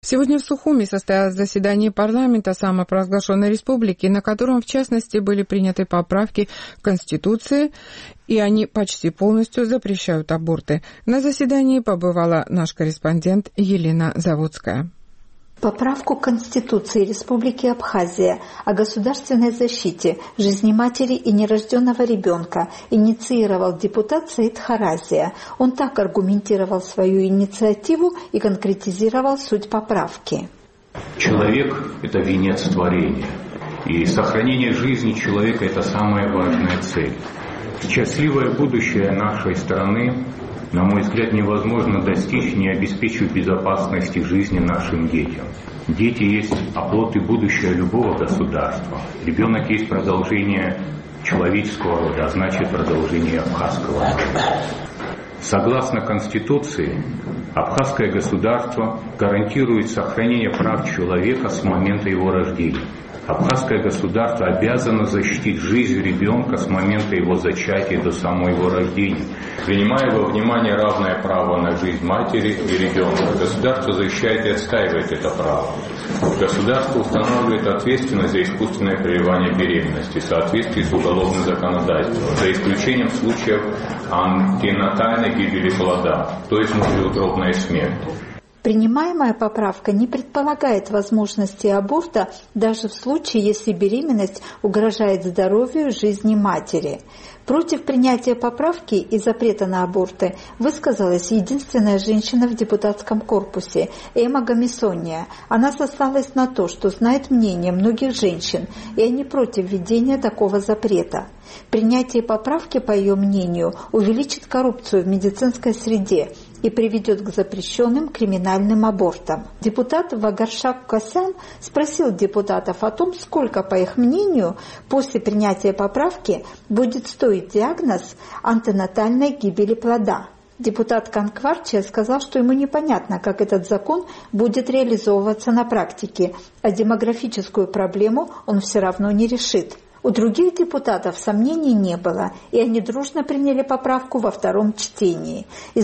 Сегодня в Сухуми состоялось заседание парламента самопровозглашенной республики, на котором, в частности, были приняты поправки к Конституции, и они почти полностью запрещают аборты. На заседании побывала наш корреспондент Елена Заводская. Поправку к Конституции Республики Абхазия о государственной защите жизни матери и нерожденного ребенка инициировал депутат Саид Харазия. Он так аргументировал свою инициативу и конкретизировал суть поправки. Человек – это венец творения. И сохранение жизни человека – это самая важная цель. Счастливое будущее нашей страны, на мой взгляд, невозможно достичь, не обеспечив безопасности жизни нашим детям. Дети есть оплот и будущее любого государства. Ребенок есть продолжение человеческого рода, а значит продолжение абхазского рода. Согласно Конституции, абхазское государство гарантирует сохранение прав человека с момента его рождения. Абхазское государство обязано защитить жизнь ребенка с момента его зачатия до самого его рождения, принимая во внимание равное право на жизнь матери и ребенка. Государство защищает и отстаивает это право. Государство устанавливает ответственность за искусственное прерывание беременности в соответствии с уголовным законодательством, за исключением случаев антенатальной гибели плода, то есть внутриутробная смерть. Принимаемая поправка не предполагает возможности аборта даже в случае, если беременность угрожает здоровью и жизни матери. Против принятия поправки и запрета на аборты высказалась единственная женщина в депутатском корпусе Эма Гамисония. Она сослалась на то, что знает мнение многих женщин, и они против введения такого запрета. Принятие поправки, по ее мнению, увеличит коррупцию в медицинской среде и приведет к запрещенным криминальным абортам. Депутат Вагаршак Касян спросил депутатов о том, сколько, по их мнению, после принятия поправки будет стоить диагноз антенатальной гибели плода. Депутат Канкварчия сказал, что ему непонятно, как этот закон будет реализовываться на практике, а демографическую проблему он все равно не решит. У других депутатов сомнений не было, и они дружно приняли поправку во втором чтении. Из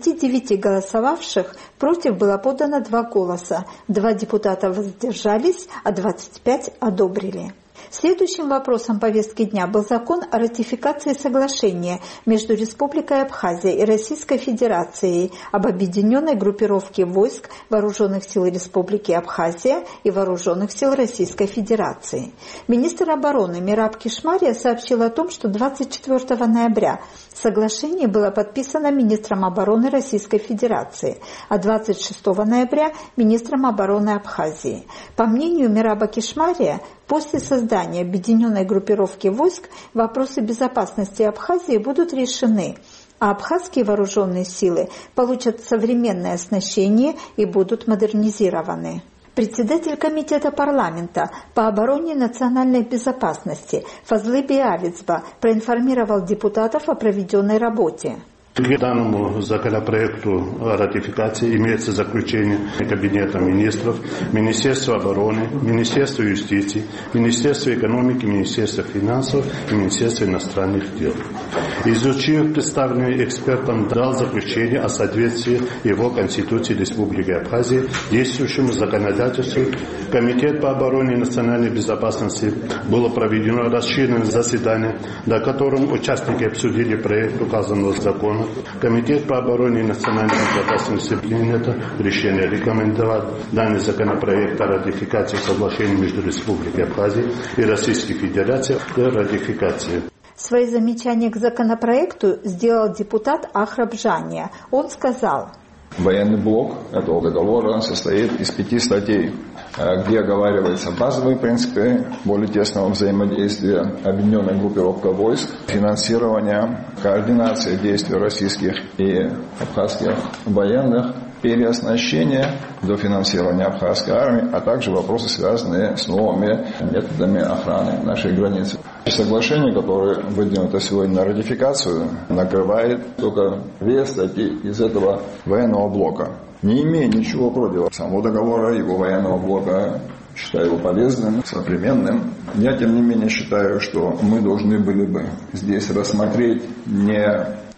29 голосовавших против было подано 2 голоса, 2 депутата воздержались, а 25 одобрили. Следующим вопросом повестки дня был закон о ратификации соглашения между Республикой Абхазия и Российской Федерацией об объединенной группировке войск Вооруженных сил Республики Абхазия и Вооруженных сил Российской Федерации. Министр обороны Мираб Кишмария сообщил о том, что 24 ноября соглашение было подписано министром обороны Российской Федерации, а 26 ноября министром обороны Абхазии. По мнению Мираба Кишмария, после создания объединенной группировки войск вопросы безопасности Абхазии будут решены, а абхазские вооруженные силы получат современное оснащение и будут модернизированы. Председатель комитета парламента по обороне и национальной безопасности Фазлы Биалицба проинформировал депутатов о проведенной работе. К данному законопроекту о ратификации имеется заключение Кабинета министров, Министерства обороны, Министерства юстиции, Министерства экономики, Министерства финансов и Министерства иностранных дел. Изучив представленный экспертом, дал заключение о соответствии его Конституции Республики Абхазия действующему законодательству. Комитет по обороне и национальной безопасности было проведено расширенное заседание, на котором участники обсудили проект указанного закона. Комитет по обороне и национальной безопасности принял решение рекомендовать данный законопроект о ратификации соглашения между Республикой Абхазия и Российской Федерацией для ратификации. Свои замечания к законопроекту сделал депутат Ахраб Жания. Он сказал: военный блок этого договора состоит из 5 статей, где оговариваются базовые принципы более тесного взаимодействия, объединенная группировка войск, финансирование, координация действий российских и абхазских военных, переоснащение до финансирования абхазской армии, а также вопросы, связанные с новыми методами охраны нашей границы. Соглашение, которое выдвинуто сегодня на ратификацию, накрывает только 2 статьи из этого военного блока. Не имея ничего против самого договора, его военного блока, считаю его полезным, современным. Я, тем не менее, считаю, что мы должны были бы здесь рассмотреть не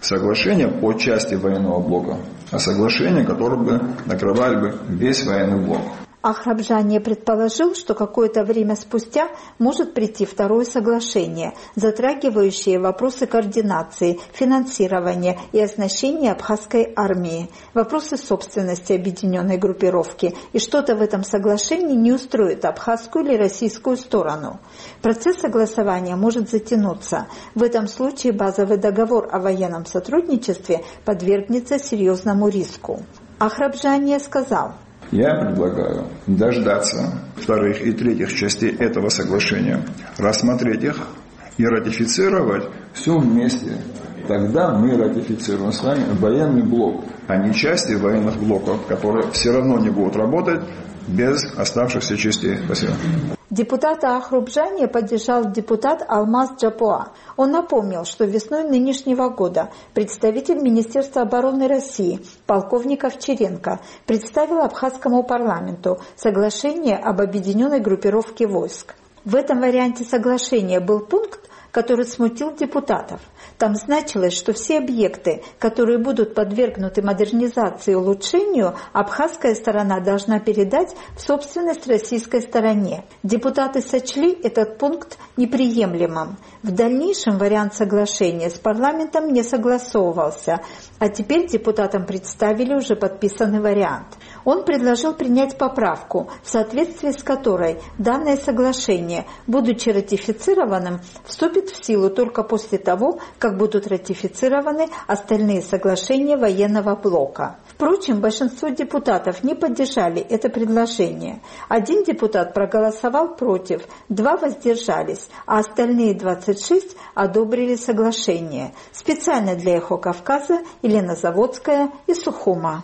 соглашение по части военного блока, а соглашение, которое бы накрывали бы весь военный блок. Ахрабжани предположил, что какое-то время спустя может прийти второе соглашение, затрагивающее вопросы координации, финансирования и оснащения абхазской армии, вопросы собственности объединенной группировки, и что-то в этом соглашении не устроит абхазскую или российскую сторону. Процесс согласования может затянуться. В этом случае базовый договор о военном сотрудничестве подвергнется серьезному риску. Ахрабжани сказал: Я предлагаю дождаться вторых и третьих частей этого соглашения, рассмотреть их и ратифицировать все вместе. Тогда мы ратифицируем с вами военный блок, а не части военных блоков, которые все равно не будут работать без оставшихся частей. Спасибо. Депутата Ахрабжани поддержал депутат Алмаз Джапуа. Он напомнил, что весной нынешнего года представитель Министерства обороны России, полковник Овчаренко, представил абхазскому парламенту соглашение об объединенной группировке войск. В этом варианте соглашения был пункт, который смутил депутатов. Там значилось, что все объекты, которые будут подвергнуты модернизации и улучшению, абхазская сторона должна передать в собственность российской стороне. Депутаты сочли этот пункт неприемлемым. В дальнейшем вариант соглашения с парламентом не согласовывался, а теперь депутатам представили уже подписанный вариант. Он предложил принять поправку, в соответствии с которой данное соглашение, будучи ратифицированным, вступит в силу только после того, как будут ратифицированы остальные соглашения военного блока. Впрочем, большинство депутатов не поддержали это предложение. Один депутат проголосовал против, 2 воздержались, а остальные 26 одобрили соглашение. Специально для «Эхо Кавказа» Елена Заводская из Сухума.